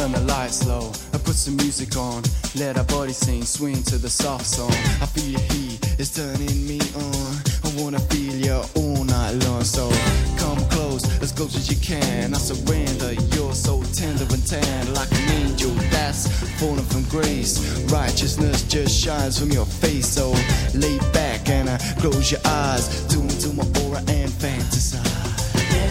Turn the lights low, I put some music on. Let our body sing, swing to the soft song. I feel your heat, it's turning me on. I wanna feel you all night long. So come close as you can. I surrender, you're so tender and tan. Like an angel that's fallen from grace. Righteousness just shines from your face. So lay back and close your eyes. Tune to my aura and fantasize.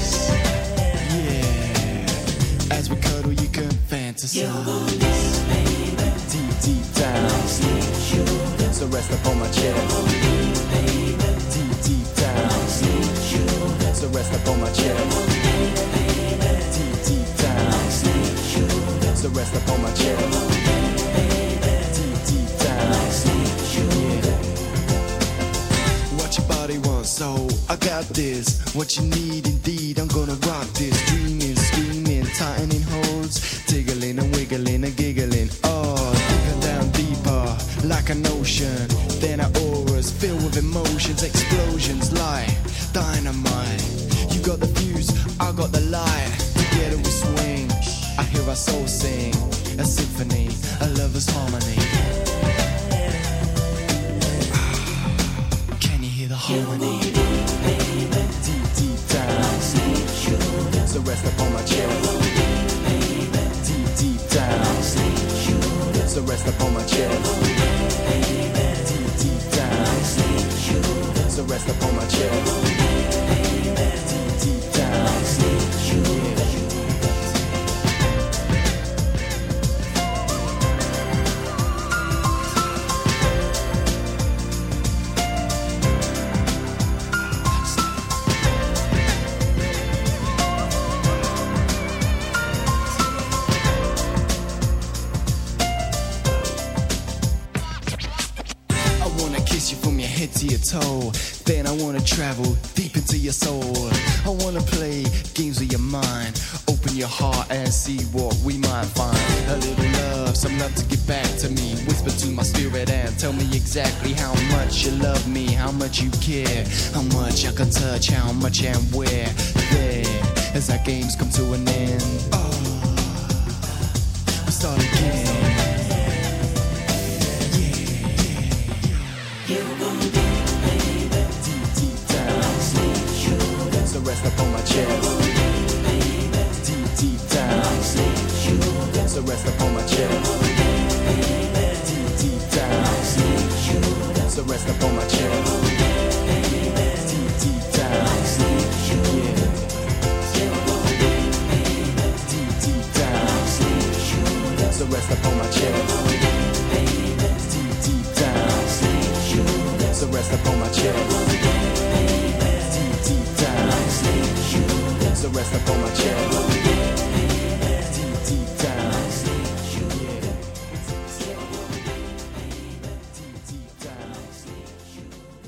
Yeah, as we cuddle you can fantasize. Deep, deep down. So rest upon my chest. Deep, deep down. So rest upon my chest. Deep, deep down. So rest upon my chest. Deep, deep down. Yeah. What your body wants, so I got this. What you need indeed, I'm gonna rock this. Dreaming, screaming, tightening holds, tiggling and wiggling and giggling. Oh, digging down deeper like an ocean. Then our auras filled with emotions, explosions like dynamite. You got the fuse, I got the light. Together we swing. I hear our soul sing a symphony, a lover's harmony. Can you hear the harmony? Deep, deep down. So rest upon my chest. Deep, deep down. So rest upon my chest. Deep, deep down. So rest upon my chest. Deep, deep down. To your toe, then I wanna travel deep into your soul. I wanna play games with your mind, open your heart and see what we might find. A little love, some love to give back to me. Whisper to my spirit and tell me exactly how much you love me, how much you care, how much I can touch, how much and where. There, as our games come to an end, we start again. So rest upon my chest. Deep, deep down. So rest upon my chest. Deep, deep down. So rest upon my chest. Deep, deep down.